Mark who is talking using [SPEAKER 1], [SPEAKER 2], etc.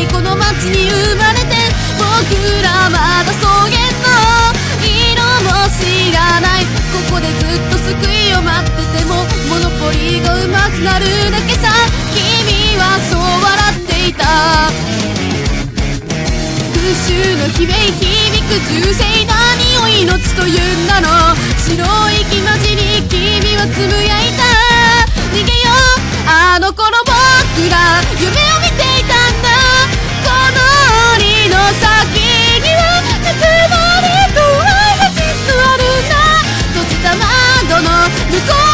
[SPEAKER 1] この街に生まれて、僕らまだ草原の色も知らない。ここでずっと救いを待っててもモノポリーが上手くなるだけさ。君はそう笑っていた。空襲の悲鳴響く銃声、何を命というんだろう。白い気まじり君はつぶやいた。逃げようあの頃僕ら夢を見ていたんだ。この檻の先にはぬくもりと愛がきっとあるんだ。閉じた窓の向こう